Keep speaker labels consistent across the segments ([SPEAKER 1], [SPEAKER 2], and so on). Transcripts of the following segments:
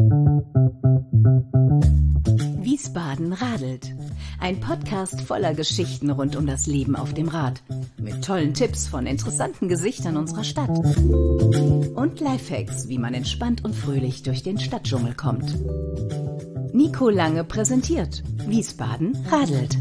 [SPEAKER 1] Wiesbaden radelt. Ein Podcast voller Geschichten rund um das Leben auf dem Rad. Mit tollen Tipps von interessanten Gesichtern unserer Stadt. Und Lifehacks, wie man entspannt und fröhlich durch den Stadtdschungel kommt. Nico Lange präsentiert. Wiesbaden radelt.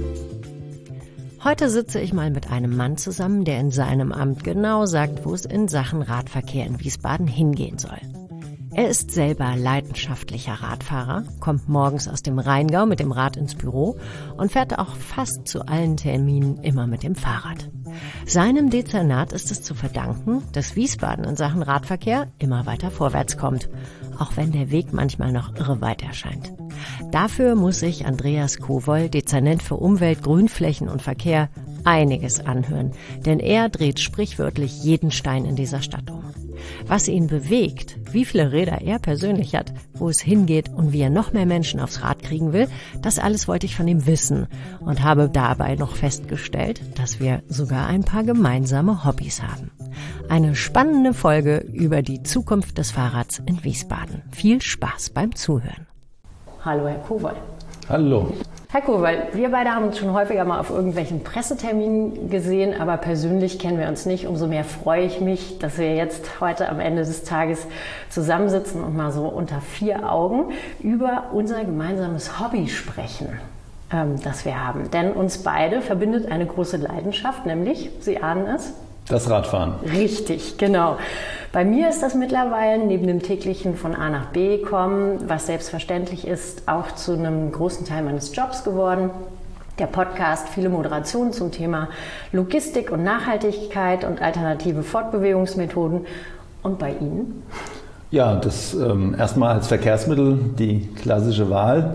[SPEAKER 2] Heute sitze ich mal mit einem Mann zusammen, der in seinem Amt genau sagt, wo es in Sachen Radverkehr in Wiesbaden hingehen soll. Er ist selber leidenschaftlicher Radfahrer, kommt morgens aus dem Rheingau mit dem Rad ins Büro und fährt auch fast zu allen Terminen immer mit dem Fahrrad. Seinem Dezernat ist es zu verdanken, dass Wiesbaden in Sachen Radverkehr immer weiter vorwärts kommt, auch wenn der Weg manchmal noch irreweit erscheint. Dafür muss sich Andreas Kowoll, Dezernent für Umwelt, Grünflächen und Verkehr, einiges anhören, denn er dreht sprichwörtlich jeden Stein in dieser Stadt um. Was ihn bewegt, wie viele Räder er persönlich hat, wo es hingeht und wie er noch mehr Menschen aufs Rad kriegen will, das alles wollte ich von ihm wissen und habe dabei noch festgestellt, dass wir sogar ein paar gemeinsame Hobbys haben. Eine spannende Folge über die Zukunft des Fahrrads in Wiesbaden. Viel Spaß beim Zuhören. Hallo Herr Kowoll.
[SPEAKER 3] Hallo.
[SPEAKER 2] Herr Kowoll, wir beide haben uns schon häufiger mal auf irgendwelchen Presseterminen gesehen, aber persönlich kennen wir uns nicht. Umso mehr freue ich mich, dass wir jetzt heute am Ende des Tages zusammensitzen und mal so unter vier Augen über unser gemeinsames Hobby sprechen, das wir haben. Denn uns beide verbindet eine große Leidenschaft, nämlich, Sie ahnen es?
[SPEAKER 3] Das Radfahren.
[SPEAKER 2] Richtig, genau. Bei mir ist das mittlerweile neben dem täglichen von A nach B kommen, was selbstverständlich ist, auch zu einem großen Teil meines Jobs geworden. Der Podcast, viele Moderationen zum Thema Logistik und Nachhaltigkeit und alternative Fortbewegungsmethoden. Und bei Ihnen?
[SPEAKER 3] Ja, das erstmal als Verkehrsmittel die klassische Wahl.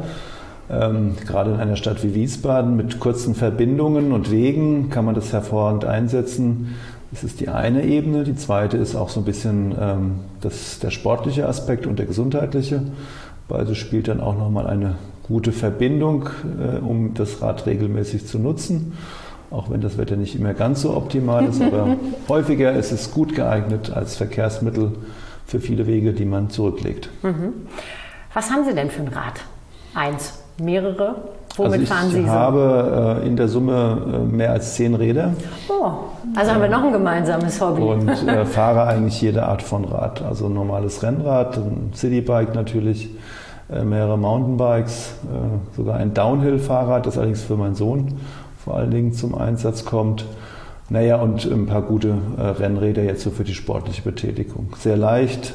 [SPEAKER 3] Gerade in einer Stadt wie Wiesbaden mit kurzen Verbindungen und Wegen kann man das hervorragend einsetzen. Das ist die eine Ebene. Die zweite ist auch so ein bisschen der sportliche Aspekt und der gesundheitliche. Beides spielt dann auch nochmal eine gute Verbindung, um das Rad regelmäßig zu nutzen. Auch wenn das Wetter nicht immer ganz so optimal ist, aber häufiger ist es gut geeignet als Verkehrsmittel für viele Wege, die man zurücklegt.
[SPEAKER 2] Mhm. Was haben Sie denn für ein Rad? Eins? Mehrere? Womit fahren Sie so?
[SPEAKER 3] Ich habe in der Summe mehr als 10 Räder.
[SPEAKER 2] Oh, also haben wir noch ein gemeinsames Hobby.
[SPEAKER 3] Und fahre eigentlich jede Art von Rad. Also ein normales Rennrad, ein Citybike natürlich, mehrere Mountainbikes, sogar ein Downhill-Fahrrad, das allerdings für meinen Sohn vor allen Dingen zum Einsatz kommt. Naja, und ein paar gute Rennräder jetzt so für die sportliche Betätigung. Sehr leicht.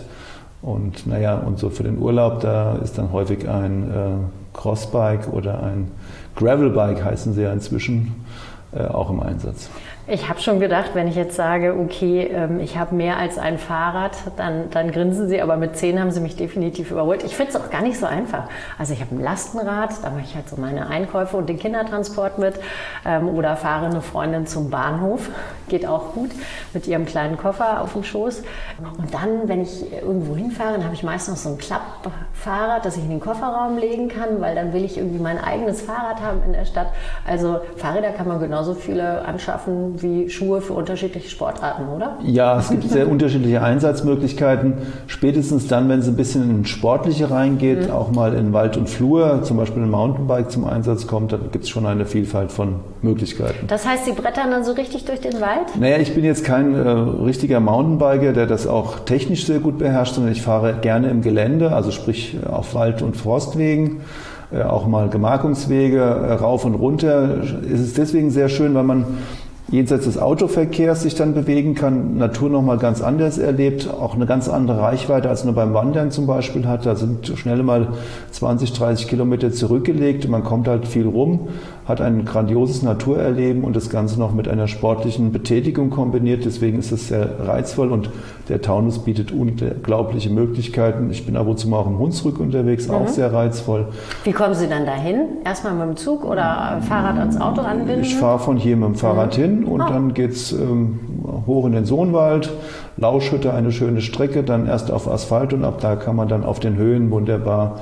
[SPEAKER 3] Und naja, und so für den Urlaub, da ist dann häufig ein Crossbike oder ein Gravelbike, heißen sie ja inzwischen, auch im Einsatz.
[SPEAKER 2] Ich habe schon gedacht, wenn ich jetzt sage, okay, ich habe mehr als ein Fahrrad, dann grinsen Sie, aber mit 10 haben Sie mich definitiv überholt. Ich finde es auch gar nicht so einfach. Also ich habe ein Lastenrad, da mache ich halt so meine Einkäufe und den Kindertransport mit oder fahre eine Freundin zum Bahnhof, geht auch gut, mit ihrem kleinen Koffer auf dem Schoß. Und dann, wenn ich irgendwo hinfahre, dann habe ich meist noch so ein Klappfahrrad, das ich in den Kofferraum legen kann, weil dann will ich irgendwie mein eigenes Fahrrad haben in der Stadt. Also Fahrräder kann man genauso viele anschaffen wie Schuhe für unterschiedliche Sportarten, oder?
[SPEAKER 3] Ja, es gibt sehr unterschiedliche Einsatzmöglichkeiten. Spätestens dann, wenn es ein bisschen in Sportliche reingeht, auch mal in Wald und Flur, zum Beispiel ein Mountainbike zum Einsatz kommt, dann gibt es schon eine Vielfalt von Möglichkeiten.
[SPEAKER 2] Das heißt, Sie brettern dann so richtig durch den Wald?
[SPEAKER 3] Naja, ich bin jetzt kein richtiger Mountainbiker, der das auch technisch sehr gut beherrscht, sondern ich fahre gerne im Gelände, also sprich auf Wald- und Forstwegen. Auch mal Gemarkungswege rauf und runter. Es ist deswegen sehr schön, weil man jenseits des Autoverkehrs sich dann bewegen kann, Natur nochmal ganz anders erlebt, auch eine ganz andere Reichweite, als man beim Wandern zum Beispiel hat. Da sind schnell mal 20, 30 Kilometer zurückgelegt. Man kommt halt viel rum, hat ein grandioses Naturerleben und das Ganze noch mit einer sportlichen Betätigung kombiniert. Deswegen ist es sehr reizvoll und der Taunus bietet unglaubliche Möglichkeiten. Ich bin ab und zu mal auch im Hunsrück unterwegs, auch sehr reizvoll.
[SPEAKER 2] Wie kommen Sie dann dahin? Erstmal mit dem Zug oder Fahrrad ans Auto anbinden?
[SPEAKER 3] Ich fahre von hier mit dem Fahrrad hin und dann geht es hoch in den Sohnwald, Lauschhütte, eine schöne Strecke, dann erst auf Asphalt und ab da kann man dann auf den Höhen wunderbar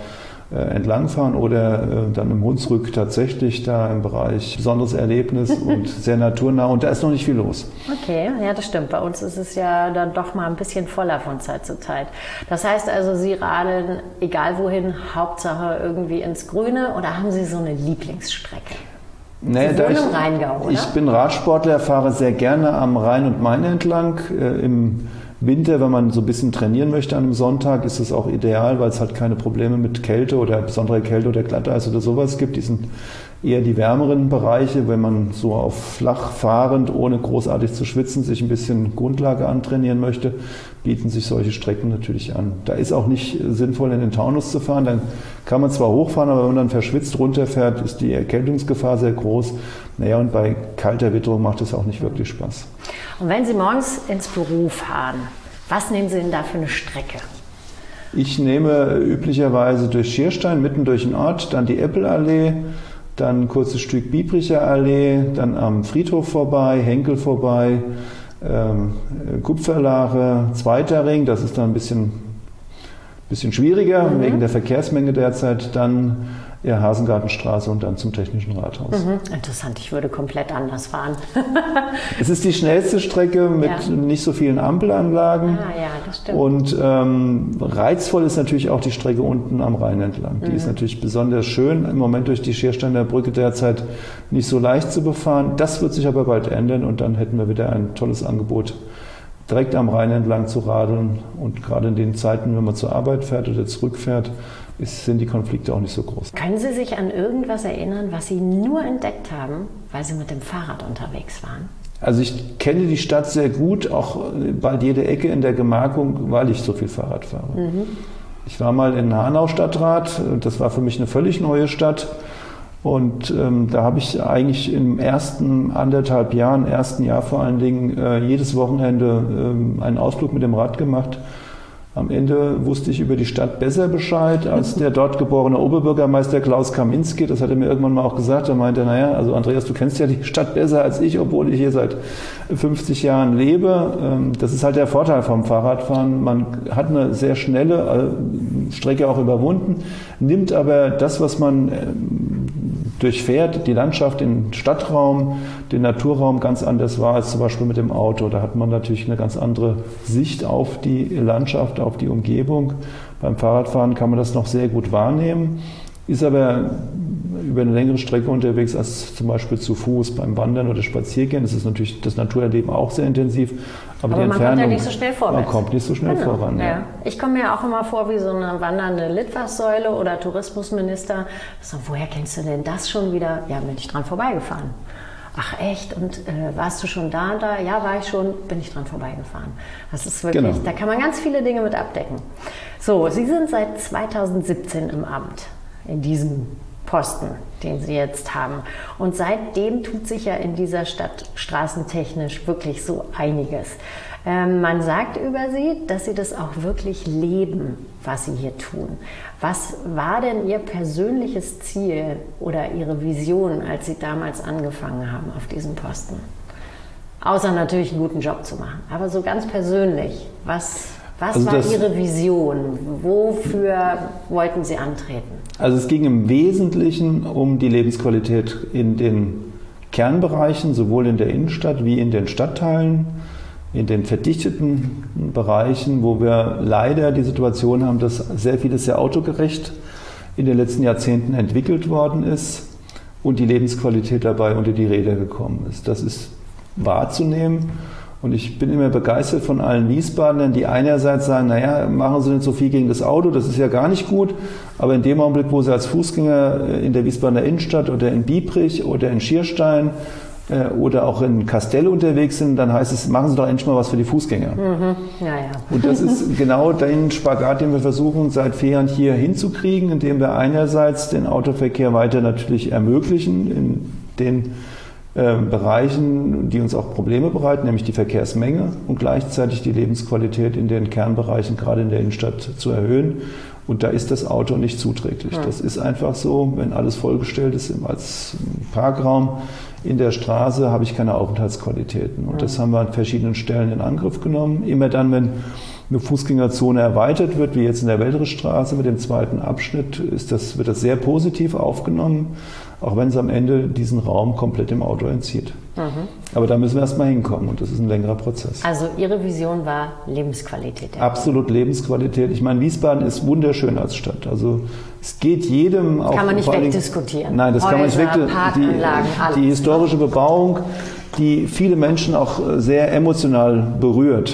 [SPEAKER 3] entlangfahren oder dann im Hunsrück tatsächlich da im Bereich besonderes Erlebnis und sehr naturnah und da ist noch nicht viel los.
[SPEAKER 2] Okay, ja, das stimmt. Bei uns ist es ja dann doch mal ein bisschen voller von Zeit zu Zeit. Das heißt also, Sie radeln egal wohin, Hauptsache irgendwie ins Grüne oder haben Sie so eine Lieblingsstrecke?
[SPEAKER 3] Nee,
[SPEAKER 2] Sie wohnen im Rheingau, oder?
[SPEAKER 3] Ich bin Radsportler, fahre sehr gerne am Rhein und Main entlang. Im Winter, wenn man so ein bisschen trainieren möchte an einem Sonntag, ist es auch ideal, weil es halt keine Probleme mit Kälte oder besonderer Kälte oder Glatteis oder sowas gibt. Die sind eher die wärmeren Bereiche, wenn man so auf flach fahrend, ohne großartig zu schwitzen, sich ein bisschen Grundlage antrainieren möchte, bieten sich solche Strecken natürlich an. Da ist auch nicht sinnvoll, in den Taunus zu fahren. Dann kann man zwar hochfahren, aber wenn man dann verschwitzt runterfährt, ist die Erkältungsgefahr sehr groß. Naja, und bei kalter Witterung macht es auch nicht wirklich Spaß.
[SPEAKER 2] Und wenn Sie morgens ins Büro fahren, was nehmen Sie denn da für eine Strecke?
[SPEAKER 3] Ich nehme üblicherweise durch Schierstein, mitten durch den Ort, dann die Eppelallee, dann ein kurzes Stück Biebricher Allee, dann am Friedhof vorbei, Henkel vorbei, Kupferlache, Zweiter Ring, das ist dann ein bisschen schwieriger wegen der Verkehrsmenge derzeit, dann Hasengartenstraße und dann zum Technischen Rathaus.
[SPEAKER 2] Interessant, ich würde komplett anders fahren.
[SPEAKER 3] Es ist die schnellste Strecke mit nicht so vielen Ampelanlagen.
[SPEAKER 2] Ja, das stimmt.
[SPEAKER 3] Und reizvoll ist natürlich auch die Strecke unten am Rhein entlang. Die ist natürlich besonders schön. Im Moment durch die Schiersteiner Brücke derzeit nicht so leicht zu befahren. Das wird sich aber bald ändern und dann hätten wir wieder ein tolles Angebot, direkt am Rhein entlang zu radeln. Und gerade in den Zeiten, wenn man zur Arbeit fährt oder zurückfährt, sind die Konflikte auch nicht so groß.
[SPEAKER 2] Können Sie sich an irgendwas erinnern, was Sie nur entdeckt haben, weil Sie mit dem Fahrrad unterwegs waren?
[SPEAKER 3] Also ich kenne die Stadt sehr gut, auch bald jede Ecke in der Gemarkung, weil ich so viel Fahrrad fahre. Ich war mal in Hanau Stadtrat, das war für mich eine völlig neue Stadt. Und da habe ich eigentlich im ersten Jahr vor allen Dingen, jedes Wochenende einen Ausflug mit dem Rad gemacht. Am Ende wusste ich über die Stadt besser Bescheid als der dort geborene Oberbürgermeister Klaus Kaminski. Das hat er mir irgendwann mal auch gesagt. Er meinte, naja, also Andreas, du kennst ja die Stadt besser als ich, obwohl ich hier seit 50 Jahren lebe. Das ist halt der Vorteil vom Fahrradfahren. Man hat eine sehr schnelle Strecke auch überwunden, nimmt aber das, was man durchfährt, die Landschaft, den Stadtraum, den Naturraum ganz anders wahr als zum Beispiel mit dem Auto. Da hat man natürlich eine ganz andere Sicht auf die Landschaft, auf die Umgebung. Beim Fahrradfahren kann man das noch sehr gut wahrnehmen, ist aber über eine längere Strecke unterwegs als zum Beispiel zu Fuß. Beim Wandern oder Spaziergehen ist natürlich das Naturerleben auch sehr intensiv. Aber die Entfernung,
[SPEAKER 2] kommt ja nicht so schnell vorwärts.
[SPEAKER 3] Man kommt nicht so schnell voran.
[SPEAKER 2] Ja. Ich komme mir auch immer vor wie so eine wandernde Litfaßsäule oder Tourismusminister. So, woher kennst du denn das schon wieder? Ja, bin ich dran vorbeigefahren. Ach echt? Und warst du schon da und da? Ja, war ich schon, bin ich dran vorbeigefahren. Das ist wirklich, Da kann man ganz viele Dinge mit abdecken. So, Sie sind seit 2017 im Amt, in diesem Posten, den Sie jetzt haben. Und seitdem tut sich ja in dieser Stadt straßentechnisch wirklich so einiges. Man sagt über Sie, dass Sie das auch wirklich leben, was Sie hier tun. Was war denn Ihr persönliches Ziel oder Ihre Vision, als Sie damals angefangen haben auf diesem Posten? Außer natürlich einen guten Job zu machen. Aber so ganz persönlich, was war Ihre Vision? Wofür wollten Sie antreten?
[SPEAKER 3] Also es ging im Wesentlichen um die Lebensqualität in den Kernbereichen, sowohl in der Innenstadt wie in den Stadtteilen, in den verdichteten Bereichen, wo wir leider die Situation haben, dass sehr vieles sehr autogerecht in den letzten Jahrzehnten entwickelt worden ist und die Lebensqualität dabei unter die Räder gekommen ist. Das ist wahrzunehmen. Und ich bin immer begeistert von allen Wiesbadenern, die einerseits sagen, naja, machen Sie nicht so viel gegen das Auto, das ist ja gar nicht gut. Aber in dem Augenblick, wo Sie als Fußgänger in der Wiesbadener Innenstadt oder in Biebrich oder in Schierstein oder auch in Kastell unterwegs sind, dann heißt es, machen Sie doch endlich mal was für die Fußgänger. Und das ist genau den Spagat, den wir versuchen seit 4 Jahren hier hinzukriegen, indem wir einerseits den Autoverkehr weiter natürlich ermöglichen in den Bereichen, die uns auch Probleme bereiten, nämlich die Verkehrsmenge und gleichzeitig die Lebensqualität in den Kernbereichen, gerade in der Innenstadt, zu erhöhen. Und da ist das Auto nicht zuträglich. Das ist einfach so, wenn alles vollgestellt ist als Parkraum in der Straße, habe ich keine Aufenthaltsqualitäten. Und das haben wir an verschiedenen Stellen in Angriff genommen. Immer dann, wenn eine Fußgängerzone erweitert wird, wie jetzt in der Welterichstraße mit dem zweiten Abschnitt, wird das sehr positiv aufgenommen, auch wenn es am Ende diesen Raum komplett dem Auto entzieht. Aber da müssen wir erst mal hinkommen und das ist ein längerer Prozess.
[SPEAKER 2] Also Ihre Vision war Lebensqualität.
[SPEAKER 3] Absolut Lebensqualität. Ich meine, Wiesbaden ist wunderschön als Stadt. Also es geht jedem auch.
[SPEAKER 2] Kann man nicht wegdiskutieren.
[SPEAKER 3] Nein, das kann man nicht wegdiskutieren. Die historische Bebauung, die viele Menschen auch sehr emotional berührt.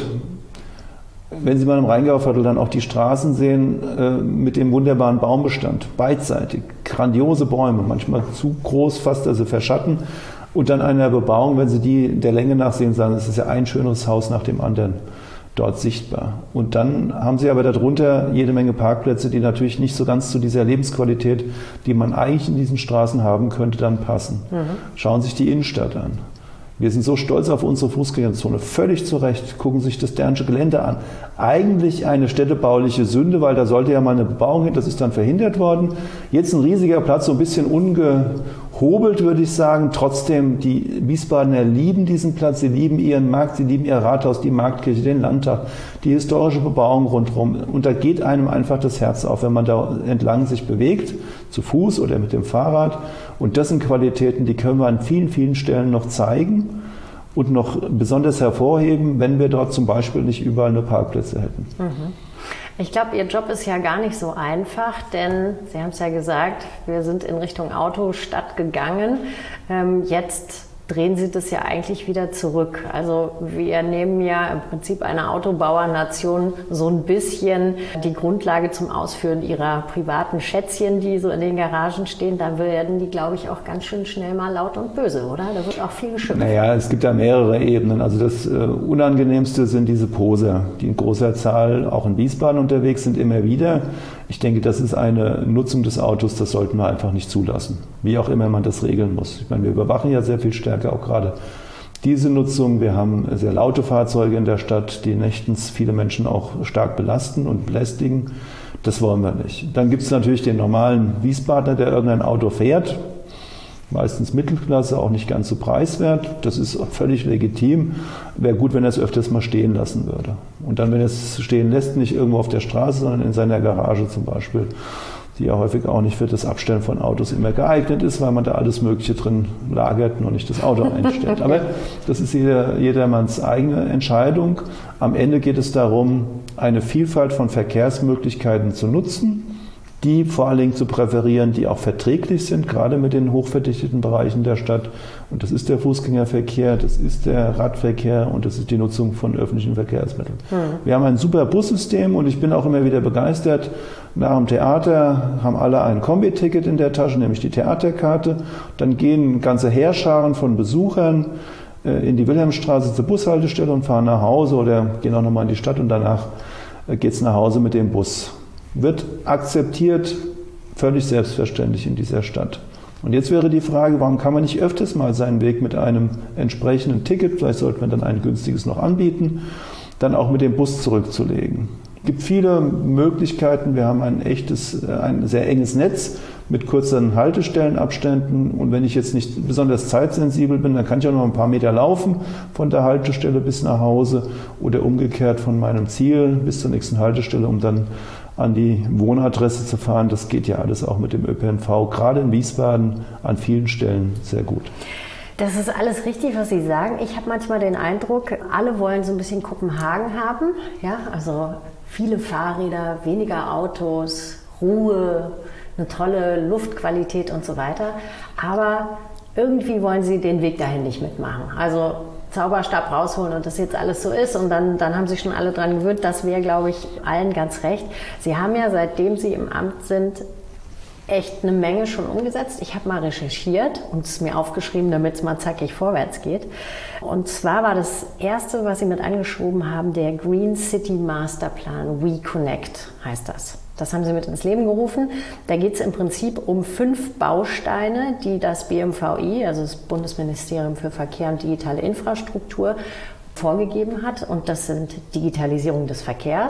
[SPEAKER 3] Wenn Sie mal im Rheingauerviertel dann auch die Straßen sehen mit dem wunderbaren Baumbestand, beidseitig, grandiose Bäume, manchmal zu groß, fast dass sie verschatten. Und dann einer Bebauung, wenn Sie die der Länge nach sehen, sagen, es ist ja ein schöneres Haus nach dem anderen dort sichtbar. Und dann haben Sie aber darunter jede Menge Parkplätze, die natürlich nicht so ganz zu dieser Lebensqualität, die man eigentlich in diesen Straßen haben könnte, dann passen. Schauen Sie sich die Innenstadt an. Wir sind so stolz auf unsere Fußgängerzone, völlig zu Recht, gucken sich das Dernsche Gelände an. Eigentlich eine städtebauliche Sünde, weil da sollte ja mal eine Bebauung hin, das ist dann verhindert worden. Jetzt ein riesiger Platz, so ein bisschen ungehobelt, würde ich sagen. Trotzdem, die Wiesbadener lieben diesen Platz, sie lieben ihren Markt, sie lieben ihr Rathaus, die Marktkirche, den Landtag, die historische Bebauung rundherum. Und da geht einem einfach das Herz auf, wenn man da entlang sich bewegt, zu Fuß oder mit dem Fahrrad. Und das sind Qualitäten, die können wir an vielen, vielen Stellen noch zeigen und noch besonders hervorheben, wenn wir dort zum Beispiel nicht überall nur Parkplätze hätten.
[SPEAKER 2] Ich glaube, Ihr Job ist ja gar nicht so einfach, denn Sie haben es ja gesagt, wir sind in Richtung Autostadt gegangen. Jetzt drehen Sie das ja eigentlich wieder zurück. Also wir nehmen ja im Prinzip einer Autobauernation so ein bisschen die Grundlage zum Ausführen Ihrer privaten Schätzchen, die so in den Garagen stehen. Da werden die, glaube ich, auch ganz schön schnell mal laut und böse, oder? Da wird auch viel geschimpft.
[SPEAKER 3] Naja, es gibt da mehrere Ebenen. Also das Unangenehmste sind diese Poser, die in großer Zahl auch in Wiesbaden unterwegs sind, immer wieder. Ich denke, das ist eine Nutzung des Autos, das sollten wir einfach nicht zulassen. Wie auch immer man das regeln muss. Ich meine, wir überwachen ja sehr viel stärker auch gerade diese Nutzung. Wir haben sehr laute Fahrzeuge in der Stadt, die nächtens viele Menschen auch stark belasten und belästigen. Das wollen wir nicht. Dann gibt es natürlich den normalen Wiesbadener, der irgendein Auto fährt. Meistens Mittelklasse, auch nicht ganz so preiswert. Das ist völlig legitim. Wäre gut, wenn er es öfters mal stehen lassen würde. Und dann, wenn er es stehen lässt, nicht irgendwo auf der Straße, sondern in seiner Garage zum Beispiel, die ja häufig auch nicht für das Abstellen von Autos immer geeignet ist, weil man da alles Mögliche drin lagert, nur nicht das Auto einstellt. Aber das ist jedermanns eigene Entscheidung. Am Ende geht es darum, eine Vielfalt von Verkehrsmöglichkeiten zu nutzen, die vor allen Dingen zu präferieren, die auch verträglich sind, gerade mit den hochverdichteten Bereichen der Stadt. Und das ist der Fußgängerverkehr, das ist der Radverkehr und das ist die Nutzung von öffentlichen Verkehrsmitteln. Wir haben ein super Bussystem und ich bin auch immer wieder begeistert. Nach dem Theater haben alle ein Kombi-Ticket in der Tasche, nämlich die Theaterkarte. Dann gehen ganze Heerscharen von Besuchern in die Wilhelmstraße zur Bushaltestelle und fahren nach Hause oder gehen auch nochmal in die Stadt und danach geht es nach Hause mit dem Bus. Wird akzeptiert, völlig selbstverständlich in dieser Stadt. Und jetzt wäre die Frage, warum kann man nicht öfters mal seinen Weg mit einem entsprechenden Ticket, vielleicht sollte man dann ein günstiges noch anbieten, dann auch mit dem Bus zurückzulegen. Es gibt viele Möglichkeiten. Wir haben ein sehr enges Netz mit kurzen Haltestellenabständen. Und wenn ich jetzt nicht besonders zeitsensibel bin, dann kann ich auch noch ein paar Meter laufen von der Haltestelle bis nach Hause oder umgekehrt von meinem Ziel bis zur nächsten Haltestelle, um dann an die Wohnadresse zu fahren. Das geht ja alles auch mit dem ÖPNV, gerade in Wiesbaden an vielen Stellen sehr gut.
[SPEAKER 2] Das ist alles richtig, was Sie sagen. Ich habe manchmal den Eindruck, alle wollen so ein bisschen Kopenhagen haben. Ja, also viele Fahrräder, weniger Autos, Ruhe, eine tolle Luftqualität und so weiter. Aber irgendwie wollen sie den Weg dahin nicht mitmachen. Also Zauberstab rausholen und das jetzt alles so ist und dann haben sich schon alle dran gewöhnt. Das wäre, glaube ich, allen ganz recht. Sie haben ja, seitdem Sie im Amt sind, echt eine Menge schon umgesetzt. Ich habe mal recherchiert und es mir aufgeschrieben, damit es mal zackig vorwärts geht. Und zwar war das Erste, was Sie mit angeschoben haben, der Green City Masterplan WeConnect heißt das. Das haben Sie mit ins Leben gerufen. Da geht es im Prinzip um 5 Bausteine, die das BMVI, also das Bundesministerium für Verkehr und digitale Infrastruktur, vorgegeben hat. Und das sind Digitalisierung des Verkehrs,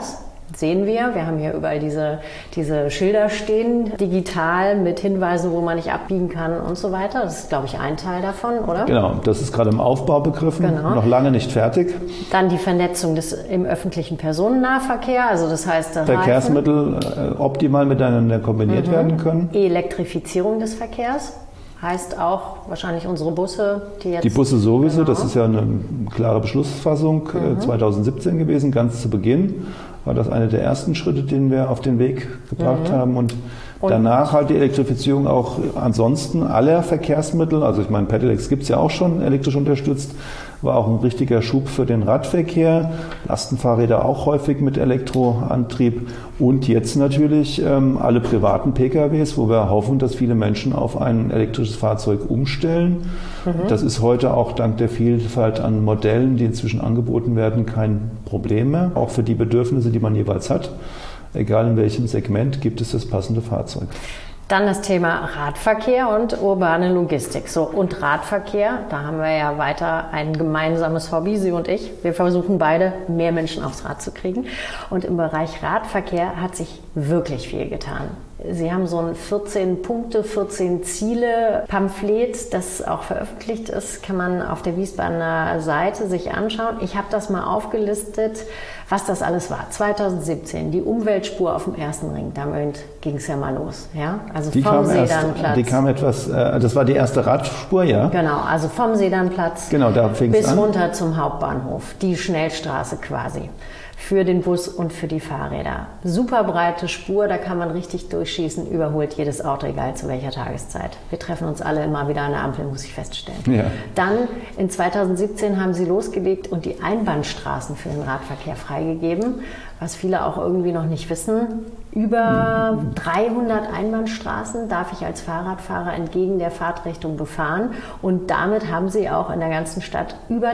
[SPEAKER 2] Sehen wir haben hier überall diese Schilder stehen, digital mit Hinweisen, wo man nicht abbiegen kann und so weiter. Das ist, glaube ich, ein Teil davon, oder?
[SPEAKER 3] Genau, das ist gerade im Aufbau begriffen, noch lange nicht fertig.
[SPEAKER 2] Dann die Vernetzung im öffentlichen Personennahverkehr, also das heißt,
[SPEAKER 3] Verkehrsmittel optimal miteinander kombiniert werden können.
[SPEAKER 2] Elektrifizierung des Verkehrs. Heißt auch wahrscheinlich unsere Busse, die jetzt...
[SPEAKER 3] Die Busse sowieso, das ist ja eine klare Beschlussfassung 2017 gewesen, ganz zu Beginn war das einer der ersten Schritte, den wir auf den Weg gebracht haben und danach halt die Elektrifizierung auch ansonsten aller Verkehrsmittel, also ich meine Pedelecs gibt es ja auch schon elektrisch unterstützt, war auch ein richtiger Schub für den Radverkehr, Lastenfahrräder auch häufig mit Elektroantrieb und jetzt natürlich alle privaten PKWs, wo wir hoffen, dass viele Menschen auf ein elektrisches Fahrzeug umstellen. Das ist heute auch dank der Vielfalt an Modellen, die inzwischen angeboten werden, kein Problem mehr. Auch für die Bedürfnisse, die man jeweils hat, egal in welchem Segment, gibt es das passende Fahrzeug.
[SPEAKER 2] Dann das Thema Radverkehr und urbane Logistik. So, und Radverkehr, da haben wir ja weiter ein gemeinsames Hobby, Sie und ich. Wir versuchen beide, mehr Menschen aufs Rad zu kriegen. Und im Bereich Radverkehr hat sich wirklich viel getan. Sie haben so ein 14 Punkte, 14 Ziele Pamphlet, das auch veröffentlicht ist, kann man auf der Wiesbadener Seite sich anschauen. Ich habe das mal aufgelistet, was das alles war. 2017, die Umweltspur auf dem ersten Ring, damit ging es ja mal los. Ja? Also vom Sedanplatz.
[SPEAKER 3] Die kam etwas, das war die erste Radspur, ja?
[SPEAKER 2] Genau, also vom Sedanplatz
[SPEAKER 3] da
[SPEAKER 2] bis runter zum Hauptbahnhof, die Schnellstraße quasi. Für den Bus und für die Fahrräder. Super breite Spur, da kann man richtig durchschießen, überholt jedes Auto, egal zu welcher Tageszeit. Wir treffen uns alle immer wieder an der Ampel, muss ich feststellen. Ja. Dann in 2017 haben sie losgelegt und die Einbahnstraßen für den Radverkehr freigegeben, was viele auch irgendwie noch nicht wissen. Über 300 Einbahnstraßen darf ich als Fahrradfahrer entgegen der Fahrtrichtung befahren und damit haben sie auch in der ganzen Stadt über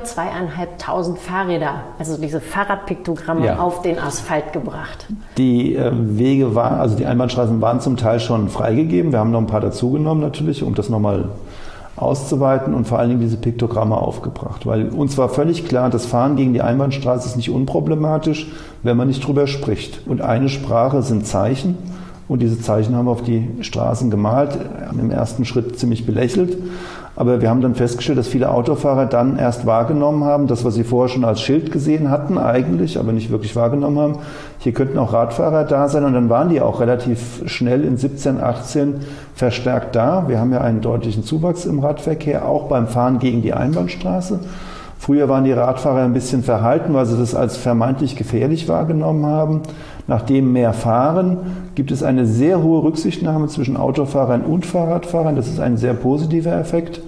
[SPEAKER 2] 2.500 Fahrräder, also diese Fahrradpiktogramme auf den Asphalt gebracht.
[SPEAKER 3] Die Wege waren, also die Einbahnstraßen waren zum Teil schon freigegeben. Wir haben noch ein paar dazugenommen natürlich, um das nochmal auszuweiten und vor allen Dingen diese Piktogramme aufgebracht. Weil uns war völlig klar, das Fahren gegen die Einbahnstraße ist nicht unproblematisch, wenn man nicht drüber spricht. Und eine Sprache sind Zeichen und diese Zeichen haben wir auf die Straßen gemalt, im ersten Schritt ziemlich belächelt. Aber wir haben dann festgestellt, dass viele Autofahrer dann erst wahrgenommen haben, das, was sie vorher schon als Schild gesehen hatten eigentlich, aber nicht wirklich wahrgenommen haben. Hier könnten auch Radfahrer da sein und dann waren die auch relativ schnell in 17, 18 verstärkt da. Wir haben ja einen deutlichen Zuwachs im Radverkehr, auch beim Fahren gegen die Einbahnstraße. Früher waren die Radfahrer ein bisschen verhalten, weil sie das als vermeintlich gefährlich wahrgenommen haben. Nachdem mehr fahren, gibt es eine sehr hohe Rücksichtnahme zwischen Autofahrern und Fahrradfahrern. Das ist ein sehr positiver Effekt.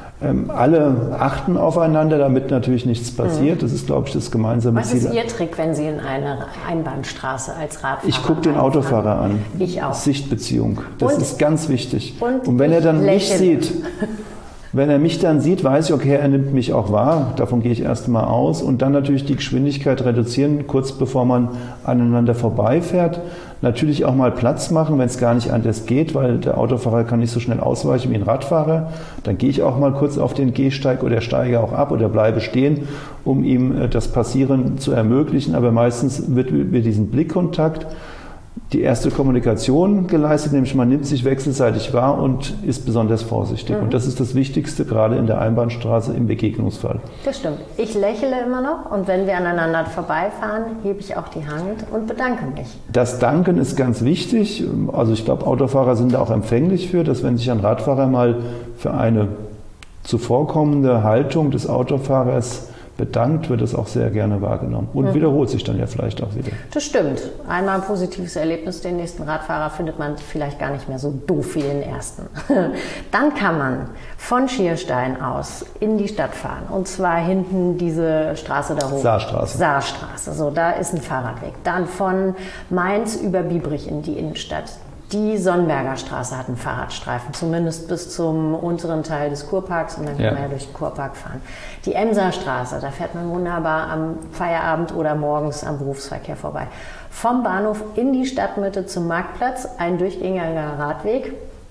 [SPEAKER 3] Alle achten aufeinander, damit natürlich nichts passiert. Das ist, glaube ich, das gemeinsame Ziel.
[SPEAKER 2] Was ist Ihr Trick, wenn Sie in eine Einbahnstraße als Radfahrer
[SPEAKER 3] Ich gucke den Autofahrer an.
[SPEAKER 2] Ich auch.
[SPEAKER 3] Sichtbeziehung. Das ist ganz wichtig.
[SPEAKER 2] Und
[SPEAKER 3] wenn er dann mich sieht, wenn er mich dann sieht, weiß ich, okay, er nimmt mich auch wahr. Davon gehe ich erst mal aus. Und dann natürlich die Geschwindigkeit reduzieren, kurz bevor man aneinander vorbeifährt. Natürlich auch mal Platz machen, wenn es gar nicht anders geht, weil der Autofahrer kann nicht so schnell ausweichen wie ein Radfahrer. Dann gehe ich auch mal kurz auf den Gehsteig oder steige auch ab oder bleibe stehen, um ihm das Passieren zu ermöglichen. Aber meistens wird über diesen Blickkontakt die erste Kommunikation geleistet, nämlich man nimmt sich wechselseitig wahr und ist besonders vorsichtig. Und das ist das Wichtigste, gerade in der Einbahnstraße im Begegnungsfall.
[SPEAKER 2] Das stimmt. Ich lächle immer noch und wenn wir aneinander vorbeifahren, hebe ich auch die Hand und bedanke mich.
[SPEAKER 3] Das Danken ist ganz wichtig. Also ich glaube, Autofahrer sind da auch empfänglich für, dass wenn sich ein Radfahrer mal für eine zuvorkommende Haltung des Autofahrers bedankt, wird es auch sehr gerne wahrgenommen und wiederholt sich dann ja vielleicht auch wieder.
[SPEAKER 2] Das stimmt. Einmal ein positives Erlebnis, den nächsten Radfahrer findet man vielleicht gar nicht mehr so doof wie den ersten. Dann kann man von Schierstein aus in die Stadt fahren und zwar hinten diese Straße da hoch. Saarstraße, so da ist ein Fahrradweg. Dann von Mainz über Biebrich in die Innenstadt. Die Sonnenberger Straße hat einen Fahrradstreifen, zumindest bis zum unteren Teil des Kurparks und dann kann man ja durch den Kurpark fahren. Die Emser Straße, da fährt man wunderbar am Feierabend oder morgens am Berufsverkehr vorbei. Vom Bahnhof in die Stadtmitte zum Marktplatz, ein durchgängiger Radweg.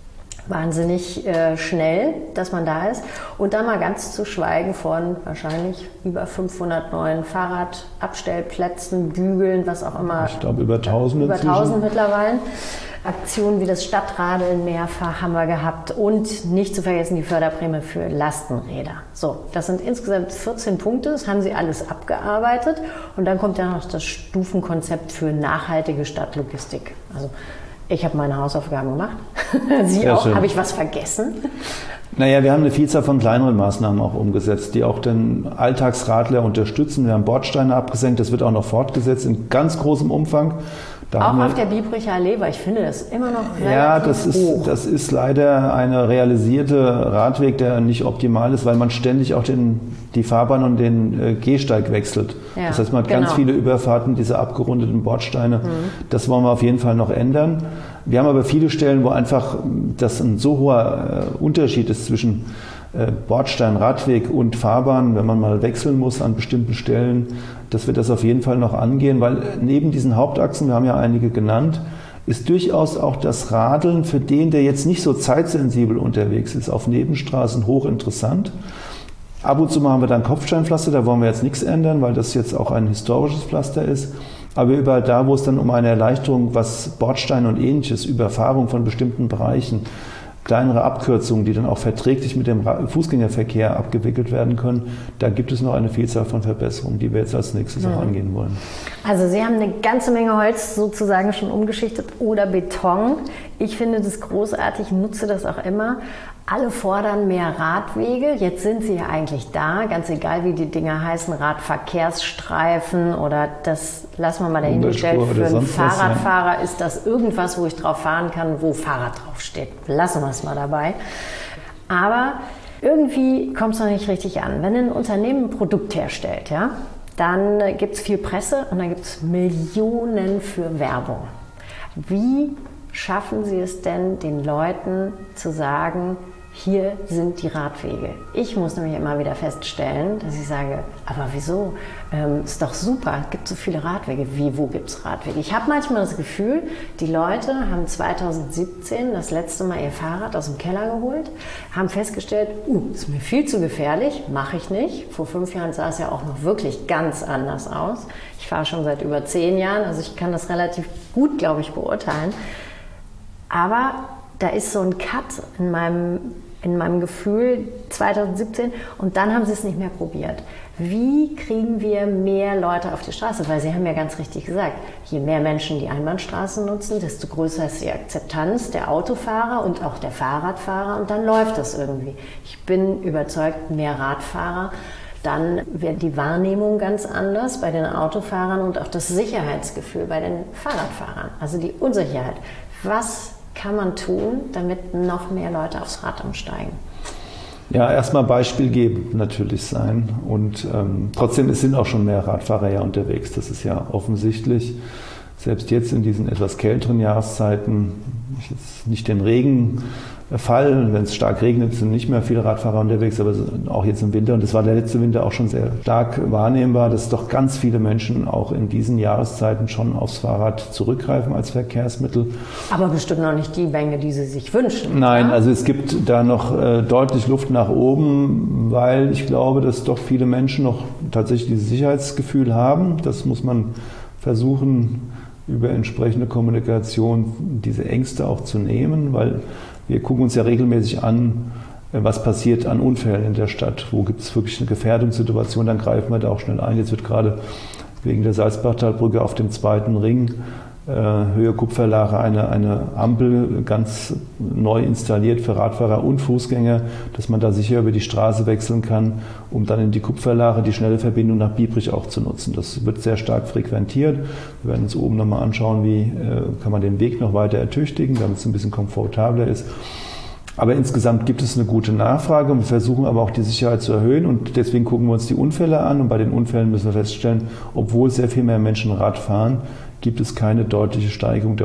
[SPEAKER 2] wahnsinnig schnell, dass man da ist. Und dann mal ganz zu schweigen von wahrscheinlich über 500 neuen Fahrradabstellplätzen, Bügeln, was auch immer.
[SPEAKER 3] Ich glaube über 1000
[SPEAKER 2] Über 1000 mittlerweile. Aktionen wie das Stadtradeln mehrfach haben wir gehabt und nicht zu vergessen die Förderprämie für Lastenräder. So, das sind insgesamt 14 Punkte, das haben Sie alles abgearbeitet und dann kommt ja noch das Stufenkonzept für nachhaltige Stadtlogistik. Also ich habe meine Hausaufgaben gemacht. Sie
[SPEAKER 3] Sehr
[SPEAKER 2] auch?
[SPEAKER 3] schön.
[SPEAKER 2] Habe ich was vergessen?
[SPEAKER 3] Naja, wir haben eine Vielzahl von kleineren Maßnahmen auch umgesetzt, die auch den Alltagsradler unterstützen. Wir haben Bordsteine abgesenkt, das wird auch noch fortgesetzt in ganz großem Umfang.
[SPEAKER 2] Auch auf der Biebricher Allee, weil ich finde das immer noch relativ hoch.
[SPEAKER 3] Das ist leider eine realisierte Radweg, der nicht optimal ist, weil man ständig auch die Fahrbahn und den Gehsteig wechselt.
[SPEAKER 2] Ja,
[SPEAKER 3] das heißt, man hat ganz viele Überfahrten, diese abgerundeten Bordsteine. Das wollen wir auf jeden Fall noch ändern. Wir haben aber viele Stellen, wo einfach das ein so hoher Unterschied ist zwischen Bordstein, Radweg und Fahrbahn, wenn man mal wechseln muss an bestimmten Stellen, dass wir das auf jeden Fall noch angehen, weil neben diesen Hauptachsen, wir haben ja einige genannt, ist durchaus auch das Radeln für den, der jetzt nicht so zeitsensibel unterwegs ist, auf Nebenstraßen hochinteressant. Ab und zu machen wir dann Kopfsteinpflaster, da wollen wir jetzt nichts ändern, weil das jetzt auch ein historisches Pflaster ist. Aber überall da, wo es dann um eine Erleichterung, was Bordsteine und Ähnliches, Überfahrung von bestimmten Bereichen, kleinere Abkürzungen, die dann auch verträglich mit dem Fußgängerverkehr abgewickelt werden können, da gibt es noch eine Vielzahl von Verbesserungen, die wir jetzt als nächstes auch angehen wollen.
[SPEAKER 2] Also Sie haben eine ganze Menge Holz sozusagen schon umgeschichtet oder Beton. Ich finde das großartig, nutze das auch immer. Alle fordern mehr Radwege. Jetzt sind sie ja eigentlich da, ganz egal wie die Dinger heißen, Radverkehrsstreifen oder das lassen wir mal dahingestellt. Für einen Fahrradfahrer ist das irgendwas, wo ich drauf fahren kann, wo Fahrrad draufsteht. Lassen wir es mal dabei. Aber irgendwie kommt es noch nicht richtig an. Wenn ein Unternehmen ein Produkt herstellt, ja, dann gibt es viel Presse und dann gibt es Millionen für Werbung. Wie schaffen Sie es denn, den Leuten zu sagen, hier sind die Radwege? Ich muss nämlich immer wieder feststellen, dass ich sage, aber wieso? Ist doch super, es gibt so viele Radwege. Wie, wo gibt es Radwege? Ich habe manchmal das Gefühl, die Leute haben 2017 das letzte Mal ihr Fahrrad aus dem Keller geholt, haben festgestellt, ist mir viel zu gefährlich, mache ich nicht. Vor 5 Jahren sah es ja auch noch wirklich ganz anders aus. Ich fahre schon seit über 10 Jahren, also ich kann das relativ gut, glaube ich, beurteilen. Aber da ist so ein Cut in meinem Gefühl 2017 und dann haben sie es nicht mehr probiert. Wie kriegen wir mehr Leute auf die Straße? Weil Sie haben ja ganz richtig gesagt, je mehr Menschen die Einbahnstraßen nutzen, desto größer ist die Akzeptanz der Autofahrer und auch der Fahrradfahrer und dann läuft das irgendwie. Ich bin überzeugt, mehr Radfahrer, dann wird die Wahrnehmung ganz anders bei den Autofahrern und auch das Sicherheitsgefühl bei den Fahrradfahrern, also die Unsicherheit. Was kann man tun, damit noch mehr Leute aufs Rad umsteigen?
[SPEAKER 3] Ja, erstmal Beispiel geben natürlich sein und trotzdem sind auch schon mehr Radfahrer ja unterwegs, das ist ja offensichtlich. Selbst jetzt in diesen etwas kälteren Jahreszeiten, jetzt nicht den Regenfall, wenn es stark regnet, sind nicht mehr viele Radfahrer unterwegs, aber auch jetzt im Winter, und das war der letzte Winter auch schon sehr stark wahrnehmbar, dass doch ganz viele Menschen auch in diesen Jahreszeiten schon aufs Fahrrad zurückgreifen als Verkehrsmittel.
[SPEAKER 2] Aber bestimmt noch nicht die Menge, die Sie sich wünschen.
[SPEAKER 3] Nein,
[SPEAKER 2] oder?
[SPEAKER 3] also es gibt da noch deutlich Luft nach oben, weil ich glaube, dass doch viele Menschen noch tatsächlich dieses Sicherheitsgefühl haben. Das muss man versuchen, über entsprechende Kommunikation diese Ängste auch zu nehmen, weil wir gucken uns ja regelmäßig an, was passiert an Unfällen in der Stadt. Wo gibt es wirklich eine Gefährdungssituation, dann greifen wir da auch schnell ein. Jetzt wird gerade wegen der Salzbachtalbrücke auf dem 2. Ring Höhe Kupferlache eine Ampel ganz neu installiert für Radfahrer und Fußgänger, dass man da sicher über die Straße wechseln kann, um dann in die Kupferlache die schnelle Verbindung nach Biebrich auch zu nutzen. Das wird sehr stark frequentiert. Wir werden uns oben nochmal anschauen, wie kann man den Weg noch weiter ertüchtigen, damit es ein bisschen komfortabler ist. Aber insgesamt gibt es eine gute Nachfrage und wir versuchen aber auch die Sicherheit zu erhöhen und deswegen gucken wir uns die Unfälle an und bei den Unfällen müssen wir feststellen, obwohl sehr viel mehr Menschen Rad fahren, gibt es keine deutliche Steigerung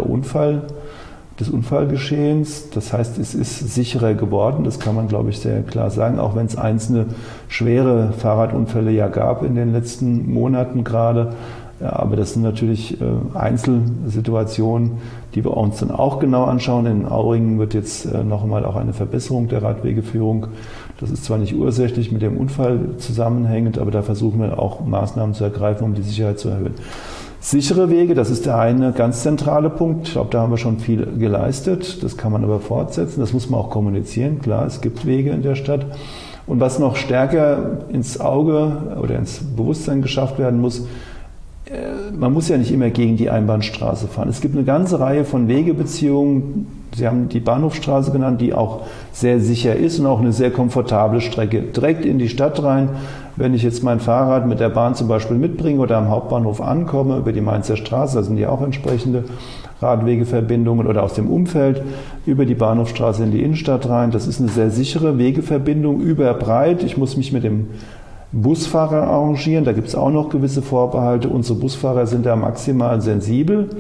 [SPEAKER 3] des Unfallgeschehens. Das heißt, es ist sicherer geworden, das kann man, glaube ich, sehr klar sagen, auch wenn es einzelne schwere Fahrradunfälle ja gab in den letzten Monaten gerade. Ja, aber das sind natürlich Einzelsituationen, die wir uns dann auch genau anschauen. In Auringen wird jetzt noch einmal auch eine Verbesserung der Radwegeführung. Das ist zwar nicht ursächlich mit dem Unfall zusammenhängend, aber da versuchen wir auch Maßnahmen zu ergreifen, um die Sicherheit zu erhöhen. Sichere Wege, das ist der eine ganz zentrale Punkt. Ich glaube, da haben wir schon viel geleistet. Das kann man aber fortsetzen. Das muss man auch kommunizieren. Klar, es gibt Wege in der Stadt. Und was noch stärker ins Auge oder ins Bewusstsein geschafft werden muss, man muss ja nicht immer gegen die Einbahnstraße fahren. Es gibt eine ganze Reihe von Wegebeziehungen, Sie haben die Bahnhofstraße genannt, die auch sehr sicher ist und auch eine sehr komfortable Strecke. Direkt in die Stadt rein, wenn ich jetzt mein Fahrrad mit der Bahn zum Beispiel mitbringe oder am Hauptbahnhof ankomme, über die Mainzer Straße, da sind ja auch entsprechende Radwegeverbindungen oder aus dem Umfeld über die Bahnhofstraße in die Innenstadt rein. Das ist eine sehr sichere Wegeverbindung, überbreit. Ich muss mich mit dem Busfahrer arrangieren, da gibt es auch noch gewisse Vorbehalte. Unsere Busfahrer sind da maximal sensibel,